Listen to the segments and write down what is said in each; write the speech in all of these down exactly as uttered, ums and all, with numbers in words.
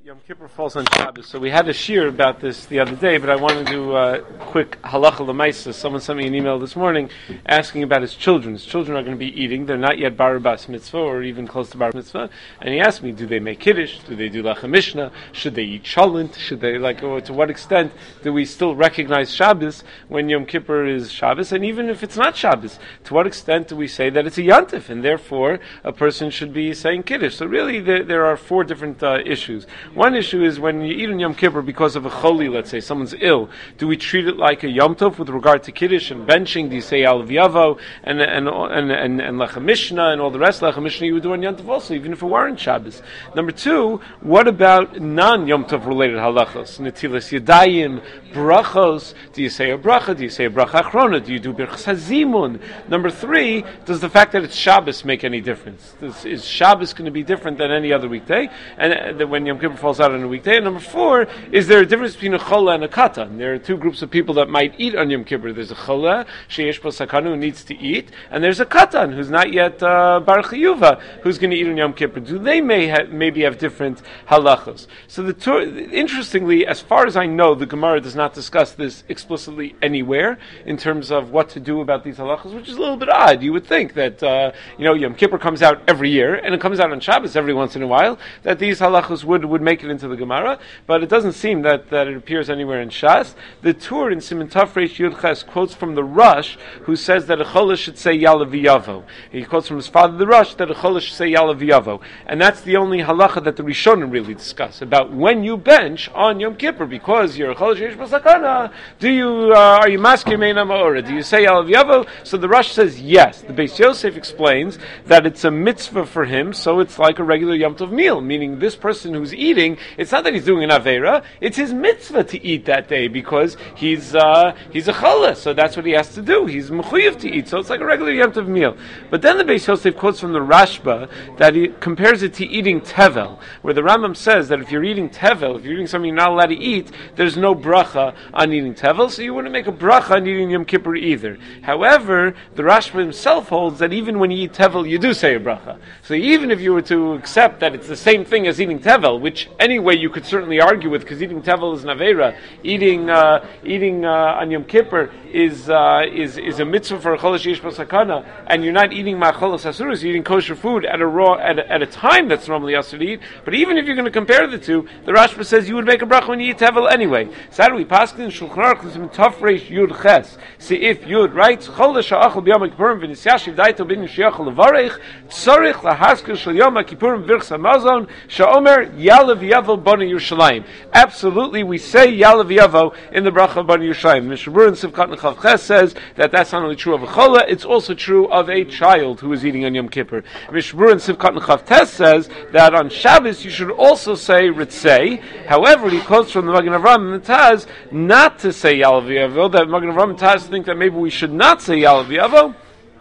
Yom Kippur falls on Shabbos, so we had a shir about this the other day, but I wanted to do a quick halacha l'maisa. Someone sent me an email this morning asking about his children. His children are going to be eating. They're not yet bar bas mitzvah or even close to bar mitzvah. And he asked me, do they make kiddush? Do they do lechem mishnah? Should they eat cholent? Should they, like, oh, to what extent do we still recognize Shabbos when Yom Kippur is Shabbos? And even if it's not Shabbos, to what extent do we say that it's a yantif, and therefore a person should be saying kiddush? So really there, there are four different uh, issues. One issue is when you eat on Yom Kippur because of a choli, let's say, someone's ill, do we treat it like a Yom Tov with regard to Kiddush and benching? Do you say Alav Yavo and and and and, and Lechem Mishnah and all the rest? Lechem Mishnah you would do on Yom Tov also, even if it weren't Shabbos. Number two, what about non-Yom Tov related halachos? Netilas Yadayim, brachos. Do you say a bracha? Do you say a bracha achrona? Do you do birchas hazimun? Number three, does the fact that it's Shabbos make any difference? Does, is Shabbos going to be different than any other weekday? And uh, when Yom Kippur falls out on a weekday. And number four, is there a difference between a chola and a katan? There are two groups of people that might eat on Yom Kippur. There's a chola, sheyesh bo sakanu, who needs to eat, and there's a katan, who's not yet uh, bar chiyuva, who's going to eat on Yom Kippur. Do they may ha- maybe have different halachos? So the tur- interestingly, as far as I know, the Gemara does not discuss this explicitly anywhere in terms of what to do about these halachos, which is a little bit odd. You would think that uh, you know Yom Kippur comes out every year, and it comes out on Shabbos every once in a while, that these halachos would, would make it into the Gemara, but it doesn't seem that, that it appears anywhere in Shas. The Tur in Siman Taf Reish Yud Ches quotes from the Rush, who says that a cholah should say Yalav V'yavo. He quotes from his father, the Rush, that a cholah should say Yalav V'yavo. And that's the only halacha that the Rishonim really discuss, about when you bench on Yom Kippur, because you're a cholah sheyesh bo sakana, do you, uh, are you maskir meina ma'ora? Do you say Yalav V'yavo? So the Rush says yes. The Beis Yosef explains that it's a mitzvah for him, so it's like a regular Yom Tov meal, meaning this person who's eating, it's not that he's doing an Aveira, it's his mitzvah to eat that day because he's uh, he's a challah, so that's what he has to do. He's mechuyev to eat, so it's like a regular Yom Tov meal. But then the Beis Yosef quotes from the Rashba that he compares it to eating tevel, where the Rambam says that if you're eating tevel, if you're eating something you're not allowed to eat, there's no bracha on eating tevel, so you wouldn't make a bracha on eating Yom Kippur either. However, the Rashba himself holds that even when you eat tevel, you do say a bracha. So even if you were to accept that it's the same thing as eating tevel, which anyway you could certainly argue with, because eating tevel is an aveira, eating uh, eating uh, on Yom Kippur is uh, is is a mitzvah for a cholah sheyesh bo sakana, and you're not eating ma'acholos asuros, you're eating kosher food at a raw at a, at a time that's normally asur to eat. But even if you're going to compare the two, the Rashba says you would make a bracha when you eat tevel anyway. So how do we pass in Shulchan Aruch in Taf Reish Yud Ches? See if Yud writes cholah she'achol b'yom kippurim v'nisyashiv daito bin she'achol levarech tzarich lahaskil shel yom kippurim v'irchas hamazon she'omer Yalav Yavo Bani Yerushalayim. Absolutely, we say Yalav Yavo in the bracha of Bani Yerushalayim. Mishnah Berurah in Sivkat Nechav Ches says that that's not only true of a cholah, it's also true of a child who is eating on Yom Kippur. Mishnah Berurah in Sivkat Nechav Tes says that on Shabbos you should also say Ritzei. However, he quotes from the Magen Avraham and the Taz not to say Yalav Yavo, that Magen Avraham and Taz think that maybe we should not say Yalav Yavo.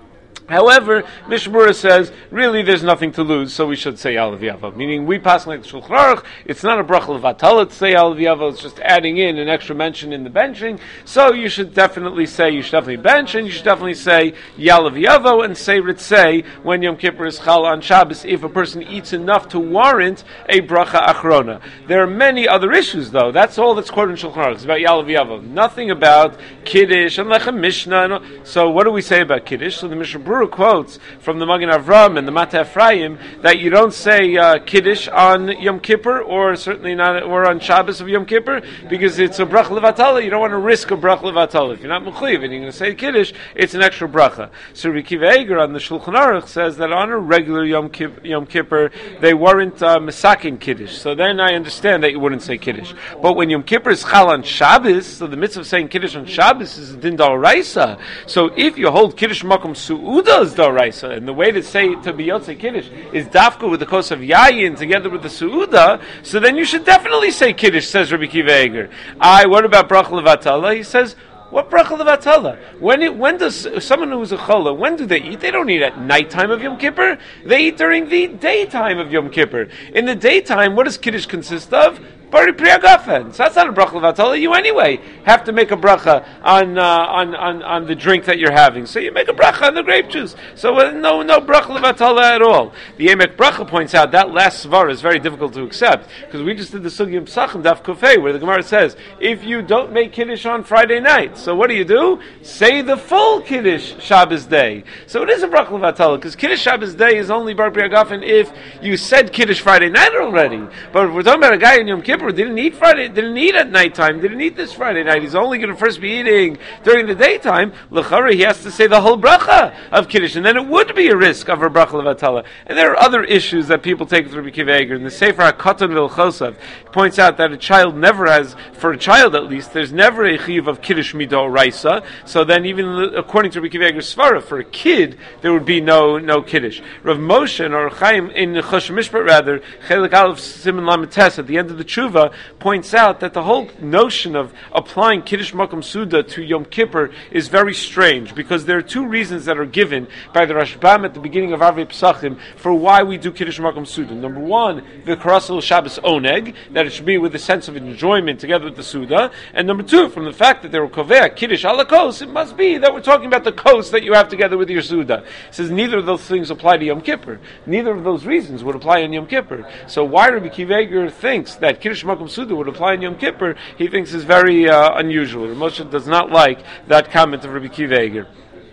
However, Mishnah Berurah says, really there's nothing to lose, so we should say Yalav Yavo. Meaning, we pass like the Shulchan Aruch, it's not a bracha levatala to say Yalav Yavo, it's just adding in an extra mention in the benching, so you should definitely say, you should definitely bench, and you should definitely say Yalav Yavo, and say Ritzei when Yom Kippur is Chal on Shabbos, if a person eats enough to warrant a bracha achrona. There are many other issues, though. That's all that's quoted in Shulchan Aruch. It's about Yalav Yavo. Nothing about Kiddush and Lechem Mishnah. And all. So what do we say about Kiddush? So the Mishnah Berurah quotes from the Magen Avraham and the Mateh Ephraim that you don't say uh, Kiddush on Yom Kippur, or certainly not, or on Shabbos of Yom Kippur, because it's a bracha levatala. You don't want to risk a bracha levatala. If you're not mechuyev and you're going to say Kiddush, it's an extra bracha. So Rabbi Akiva Eiger on the Shulchan Aruch says that on a regular Yom, Kip, Yom Kippur they weren't uh, mesakin Kiddush. So then I understand that you wouldn't say Kiddush. But when Yom Kippur is chal on Shabbos, so the mitzvah of saying Kiddush on Shabbos is a din d'oraisa. So if you hold Kiddush makom su'uda is d'oraisa, and the way to say to be Yotzei Kiddush is dafka with the kos of yayin together with the su'uda, so then you should definitely say Kiddush, says Rabbi Akiva Eiger. I, what about bracha levatala? He says, what bracha levatala? When it, when does someone who's a cholah, when do they eat? They don't eat at nighttime of Yom Kippur. They eat during the daytime of Yom Kippur. In the daytime, what does Kiddush consist of? Bari Priyagafen. So that's not a bracha levatala. You anyway have to make a bracha on, uh, on on on the drink that you're having. So you make a bracha on the grape juice. So uh, no no bracha levatala at all. The Emek Bracha points out that last svara is very difficult to accept because we just did the Sugiyim Psachim Daf Kufay where the Gemara says if you don't make Kiddush on Friday night, so what do you do? Say the full Kiddush Shabbos day. So it is a bracha levatala because Kiddush Shabbos day is only bar priagafen if you said Kiddush Friday night already. But if we're talking about a guy in Yom Kippur who didn't eat Friday, didn't eat at nighttime, didn't eat this Friday night, he's only going to first be eating during the daytime, l'chara, he has to say the whole bracha of Kiddush, and then it would be a risk of a bracha levatala. And there are other issues that people take with Rabbi Akiva Eiger. In the Sefer HaKatan V'Ilchosav, he points out that a child never has, for a child at least, there's never a chiyuv of Kiddush midoraisa. So then, even according to Rabbi Akiva Eiger's svara, for a kid there would be no no Kiddush. Rav Moshe and Or Chaim in Choshen Mishpat rather, Chelik Aleph Siman Lamed Tes at the end of the Tshuva points out that the whole notion of applying Kiddush Makom Suda to Yom Kippur is very strange because there are two reasons that are given by the Rashbam at the beginning of Arvei Pesachim for why we do Kiddush Makom Suda. Number one, the Karasel Shabbos Oneg, that it should be with a sense of enjoyment together with the Suda, and number two, from the fact that there were Kovea Kiddush ala Kos, it must be that we're talking about the Kos that you have together with your Suda. It says neither of those things apply to Yom Kippur. Neither of those reasons would apply on Yom Kippur. So why Rabbi Akiva Eiger thinks that Kiddush Makom Suda would apply on Yom Kippur, he thinks is very uh, unusual. Moshe does not like that comment of Rabbi Akiva Eiger.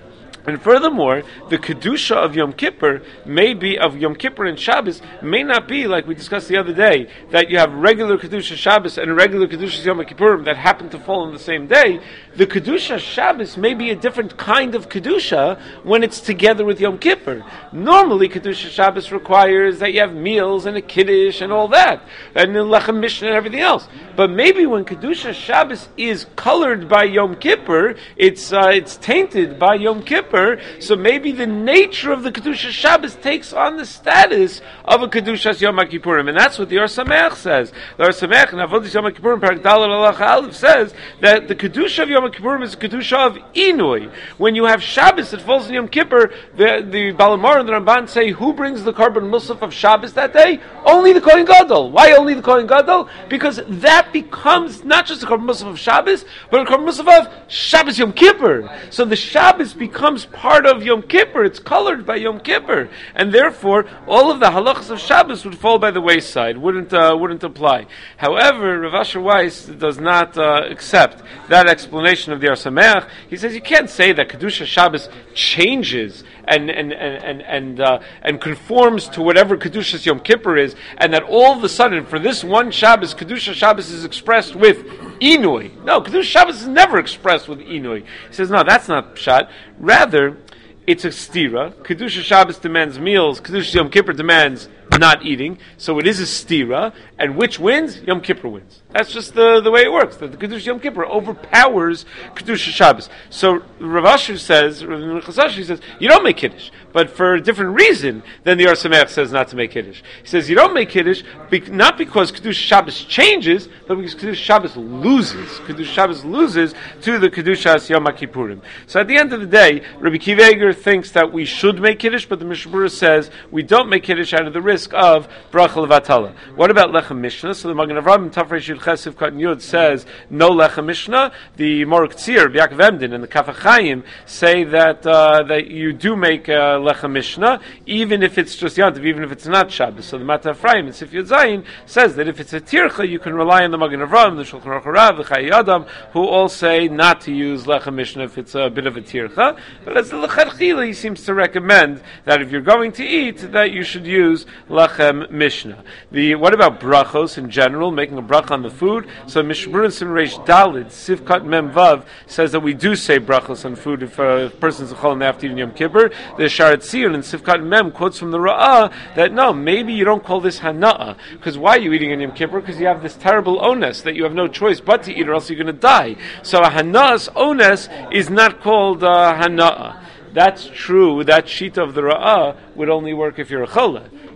And furthermore, the Kedusha of Yom Kippur may be, of Yom Kippur and Shabbos, may not be, like we discussed the other day, that you have regular Kedusha Shabbos and regular Kedusha Yom Kippurim that happen to fall on the same day. The Kedusha Shabbos may be a different kind of Kedusha when it's together with Yom Kippur. Normally, Kedusha Shabbos requires that you have meals and a Kiddush and all that, and the Lechem Mishnah and everything else. But maybe when Kedusha Shabbos is colored by Yom Kippur, it's uh, it's tainted by Yom Kippur, so maybe the nature of the Kedusha Shabbos takes on the status of a Kedushas Yom Kippurim, and that's what the Or Sameach says. The Or Sameach in Avodas Yom Kippurim, Parak Daled Halacha Aleph, says that the Kedusha of Yom Kippurim is a Kedusha of Inui. When you have Shabbos that falls in Yom Kippur, the, the Balamar and the Ramban say, who brings the Korban Musaf of Shabbos that day? Only the Kohen Gadol. Why only the Kohen Gadol? Because that becomes not just the Korban Musaf of Shabbos, but a Korban Musaf of Shabbos Yom Kippur. So the Shabbos becomes part of Yom Kippur. It's colored by Yom Kippur, and therefore all of the halachas of Shabbos would fall by the wayside. Wouldn't uh, wouldn't apply. However, Rav Asher Weiss does not uh, accept that explanation of the Or Sameach. He says you can't say that Kedusha Shabbos changes and and and and and, uh, and conforms to whatever Kedushas Yom Kippur is, and that all of a sudden for this one Shabbos, Kedusha Shabbos is expressed with Inui. No, Kedusha Shabbos is never expressed with Inui. He says no, that's not pshat. Rather, it's a stira. Kedusha Shabbos demands meals. Kedusha Yom Kippur demands not eating. So it is a stira. And which wins? Yom Kippur wins. That's just the, the way it works. That the Kedusha Yom Kippur overpowers Kedusha Shabbos. So Rav Asher says, Rav Chasashi says, you don't make Kiddush. But for a different reason than the Or Sameach says not to make Kiddush. He says you don't make Kiddush be, not because Kedusha Shabbos changes, but because Kedusha Shabbos loses. Kedusha Shabbos loses to the Kedushas Yom Kippurim. So at the end of the day, Rabbi Akiva Eiger thinks that we should make Kiddush, but the Mishnah Berurah says we don't make Kiddush out of the risk of bracha levatala. What about Lechem Mishnah? So the Magen Avraham Tafresh Yud Chesiv Katan Yud says no Lechem Mishnah. The Morok Tzir, Yaakov Emden, and the Kaf HaChaim say that uh, that you do make uh, Lechem Mishnah, even if it's just Yantiv, even if it's not Shabbos. So the Mata Ephraim in Sif Yud Zayin says that if it's a tircha, you can rely on the Magen Avraham, the Shulchan Aruch Harav, the Chayei Adam, who all say not to use Lechem Mishnah if it's a bit of a tircha. But as the Lechatchila, he seems to recommend that if you're going to eat, that you should use Lechem Mishnah. The what about brachos in general, making a bracha on the food? So Mishnah Berurah Sim Reish Daled Sivkat Mem Vav says that we do say brachos on food if a person's a chol and they have to eat in Yom Kippur. The Sharat Tzir and Sivkat Mem quotes from the Ra'ah that no, maybe you don't call this hana'ah, because why are you eating in Yom Kippur? Because you have this terrible onus that you have no choice but to eat or else you're going to die. So a hana'ah's onus is not called uh, hana'ah. That's true. That sheet of the Ra'ah would only work if you're a chola.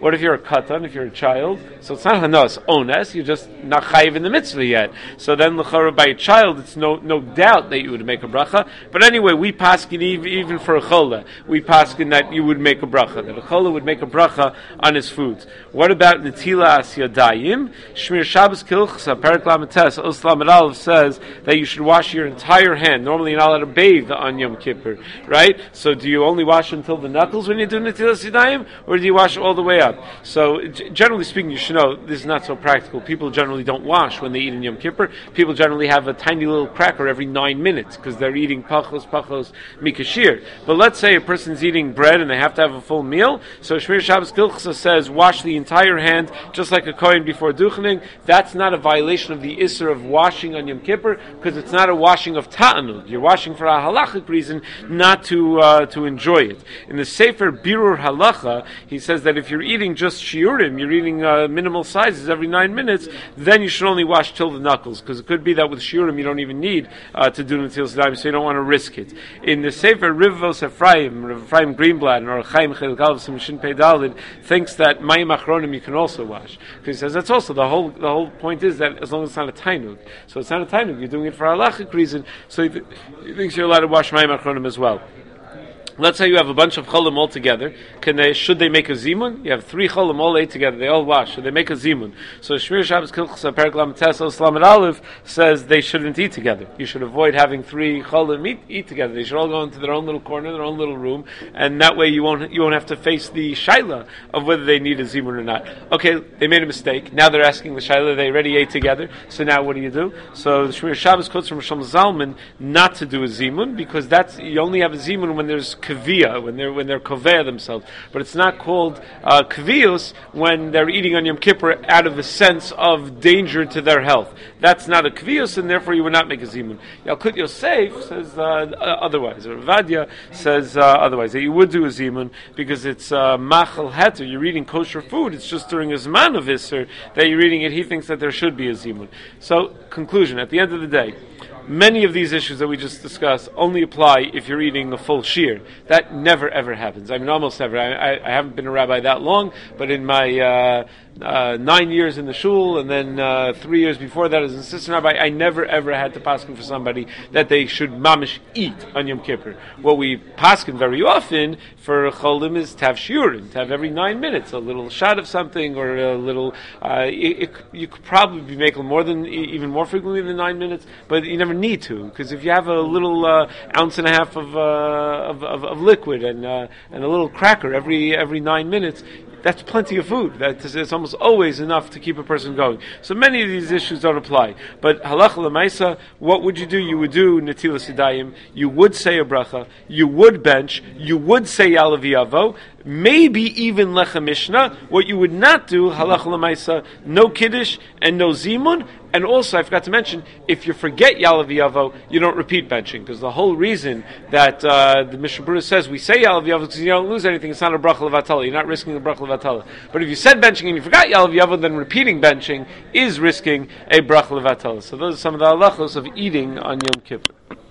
What if you're a katan, if you're a child? So it's not hanas ones, you're just not chayiv in the mitzvah yet. So then l'chara by a child, it's no no doubt that you would make a bracha. But anyway, we paskin even for a chola, we paskin that you would make a bracha, that a chola would make a bracha on his foods. What about netila as yadayim? Shmir Shabbos Kilchsa Perak Lamates Oslam Aleph says that you should wash your entire hand. Normally you're not allowed to bathe on Yom Kippur, right? So do you only wash until the knuckles when you do netilas yadayim, or do you wash all the way up? So g- generally speaking, you should know this is not so practical. People generally don't wash when they eat in Yom Kippur. People generally have a tiny little cracker every nine minutes because they're eating pachos pachos mikashir. But let's say a person's eating bread and they have to have a full meal. So Shmir Shabbos Kilchsa says wash the entire hand just like a kohen before duchening. That's not a violation of the Isser of washing on Yom Kippur because it's not a washing of ta'anud. You're washing for a halachic reason, not to uh, to enjoy it. In the Sefer Birur Halacha, he says that if you're eating just shiurim, you're eating uh, minimal sizes every nine minutes, then you should only wash till the knuckles because it could be that with shiurim you don't even need uh, to do netilas yadayim, so you don't want to risk it. In the Sefer Rivvos Ephraim, Rav Ephraim Greenblatt, and Or Chaim Chel Galvus Shin Pei Dalid thinks that Mayim Achronim you can also wash because he says that's also the whole the whole point is that as long as it's not a tainug, so it's not a tainug, you're doing it for a halachic reason, so he, th- he thinks you're allowed to wash Mayim Achronim as well. Let's say you have a bunch of cholim all together. Can they? Should they make a zimun? You have three cholim all ate together. They all wash. Should they make a zimun? So Shmir Shabbos Kilchsa Perak Lamates Oslam Aleph says they shouldn't eat together. You should avoid having three cholim eat, eat together. They should all go into their own little corner, their own little room, and that way you won't you won't have to face the shaila of whether they need a zimun or not. Okay, they made a mistake. Now they're asking the shaila. They already ate together. So now what do you do? So the Shmir Shabbos quotes from Shlomo Zalman not to do a zimun because that's you only have a zimun when there's kaviyah, when they're when they're kovea themselves, but it's not called uh, kaviyus when they're eating on Yom Kippur out of a sense of danger to their health. That's not a kaviyus, and therefore you would not make a zimun. Yalkut Yosef says uh, otherwise. Or Vadia says uh, otherwise that you would do a zimun because it's uh, machal heter. You're eating kosher food. It's just during a zman of Isser that you're eating it. He thinks that there should be a zimun. So conclusion: at the end of the day, many of these issues that we just discussed only apply if you're eating a full shear. That never ever happens. I mean, almost never. I, I, I haven't been a rabbi that long, but in my uh, uh, nine years in the shul, and then uh, three years before that as an assistant rabbi, I never ever had to paskin for somebody that they should mamish eat on Yom Kippur. What we paskin very often for cholim is to have shiurim, to have every nine minutes a little shot of something or a little. Uh, it, it, you could probably be making more than even more frequently than nine minutes, but you never need to, because if you have a little uh, ounce and a half of, uh, of, of of liquid and uh, and a little cracker every every nine minutes, that's plenty of food. That's it's almost always enough to keep a person going. So many of these issues don't apply. But halacha l'maisa, what would you do? You would do netilas yadayim. You would say a bracha. You would bench. You would say yalav yavo. Maybe even lechem mishnah. What you would not do, halacha l'maisa, no kiddush and no zimun. And also, I forgot to mention, if you forget Yalav Yavo, you don't repeat benching. Because the whole reason that uh, the Mishnah Berurah says we say Yalav Yavo because you don't lose anything, it's not a bracha levatala. You're not risking the bracha levatala. But if you said benching and you forgot Yalav Yavo, then repeating benching is risking a bracha levatala. So those are some of the halachos of eating on Yom Kippur.